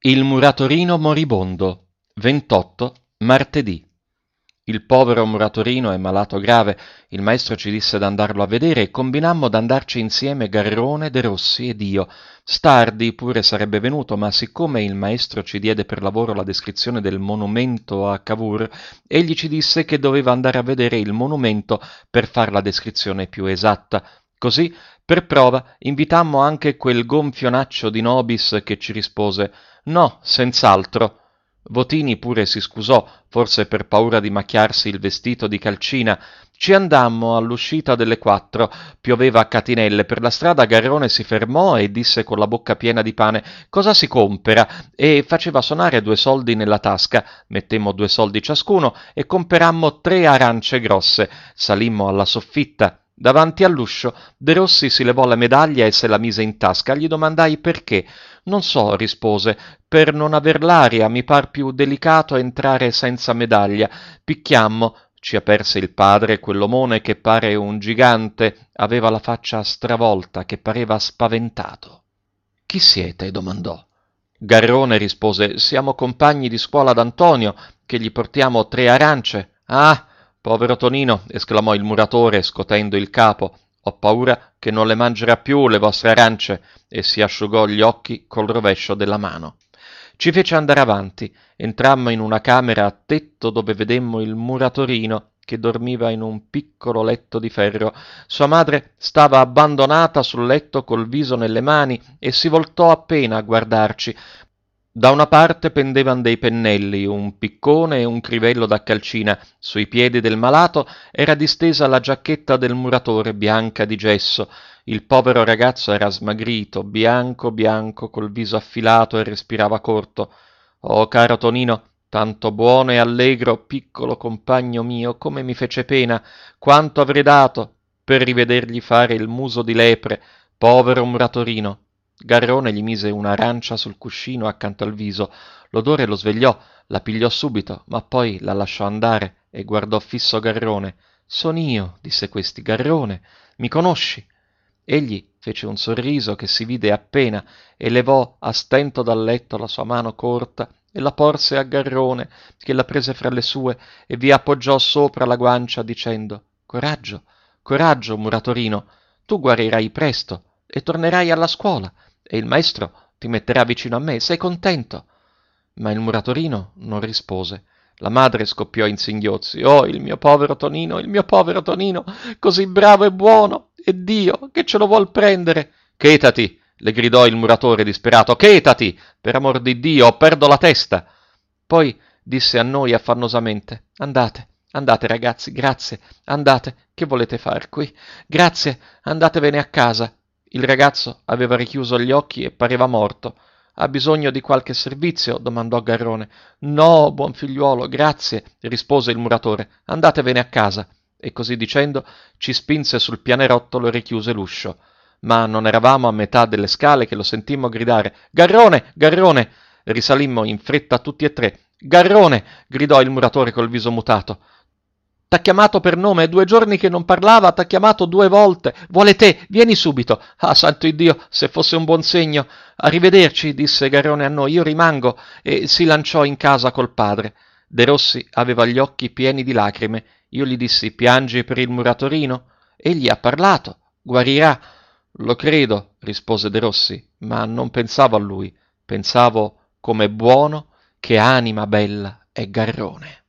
Il muratorino moribondo. 28 martedì. Il povero muratorino è malato grave, il maestro ci disse d'andarlo a vedere e combinammo d'andarci insieme Garrone, De Rossi ed io. Stardi pure sarebbe venuto, ma siccome il maestro ci diede per lavoro la descrizione del monumento a Cavour, egli ci disse che doveva andare a vedere il monumento per far la descrizione più esatta. Così, per prova, invitammo anche quel gonfionaccio di Nobis che ci rispose «No, senz'altro». Votini pure si scusò, forse per paura di macchiarsi il vestito di calcina. Ci andammo all'uscita delle 4, pioveva a catinelle, per la strada Garrone si fermò e disse con la bocca piena di pane «Cosa si compera?» e faceva sonare 2 soldi nella tasca. Mettemmo 2 soldi ciascuno e comperammo 3 arance grosse. Salimmo alla soffitta. Davanti all'uscio De Rossi si levò la medaglia e se la mise in tasca. Gli domandai perché. «Non so», rispose, «per non aver l'aria, mi par più delicato entrare senza medaglia». Picchiammo. Ci aperse il padre, quell'omone che pare un gigante, aveva la faccia stravolta, che pareva spaventato. «Chi siete?» domandò. Garrone rispose, «Siamo compagni di scuola d'Antonio, che gli portiamo 3 arance». «Ah, povero Tonino», esclamò il muratore, scotendo il capo, «ho paura che non le mangerà più le vostre arance», e si asciugò gli occhi col rovescio della mano. Ci fece andare avanti. Entrammo in una camera a tetto dove vedemmo il muratorino che dormiva in un piccolo letto di ferro. Sua madre stava abbandonata sul letto col viso nelle mani e si voltò appena a guardarci. Da una parte pendevan dei pennelli, un piccone e un crivello da calcina. Sui piedi del malato era distesa la giacchetta del muratore, bianca di gesso. Il povero ragazzo era smagrito, bianco bianco, col viso affilato e respirava corto. «Oh, caro Tonino, tanto buono e allegro, piccolo compagno mio, come mi fece pena, quanto avrei dato per rivedergli fare il muso di lepre, povero muratorino». Garrone gli mise un'arancia sul cuscino accanto al viso. L'odore lo svegliò, la pigliò subito, ma poi la lasciò andare e guardò fisso Garrone. «Son io», disse questi, «Garrone, mi conosci?» Egli fece un sorriso che si vide appena e levò a stento dal letto la sua mano corta e la porse a Garrone, che la prese fra le sue e vi appoggiò sopra la guancia dicendo «Coraggio, coraggio, muratorino, tu guarirai presto e tornerai alla scuola e il maestro ti metterà vicino a me, sei contento?» Ma il muratorino non rispose. La madre scoppiò in singhiozzi. «Oh, il mio povero Tonino, il mio povero Tonino, così bravo e buono, e Dio che ce lo vuol prendere!» «Chetati!» le gridò il muratore disperato. «Chetati! Per amor di Dio, o perdo la testa!» Poi disse a noi affannosamente: «Andate, andate ragazzi, grazie, andate, che volete far qui? Grazie, andatevene a casa». Il ragazzo aveva richiuso gli occhi e pareva morto. «Ha bisogno di qualche servizio?» domandò Garrone. «No, buon figliuolo, grazie», rispose il muratore. «Andatevene a casa». E così dicendo ci spinse sul pianerottolo e richiuse l'uscio. Ma non eravamo a metà delle scale che lo sentimmo gridare «Garrone! Garrone!». Risalimmo in fretta tutti e 3. «Garrone!» gridò il muratore col viso mutato. «T'ha chiamato per nome, 2 giorni che non parlava, t'ha chiamato 2 volte. Vuole te, vieni subito». «Ah, santo Iddio, se fosse un buon segno». «Arrivederci», disse Garrone a noi, «io rimango», e si lanciò in casa col padre. De Rossi aveva gli occhi pieni di lacrime. Io gli dissi: «Piangi per il muratorino?» «Egli ha parlato, guarirà». «Lo credo», rispose De Rossi, ma non pensavo a lui, pensavo come buono che anima bella è Garrone.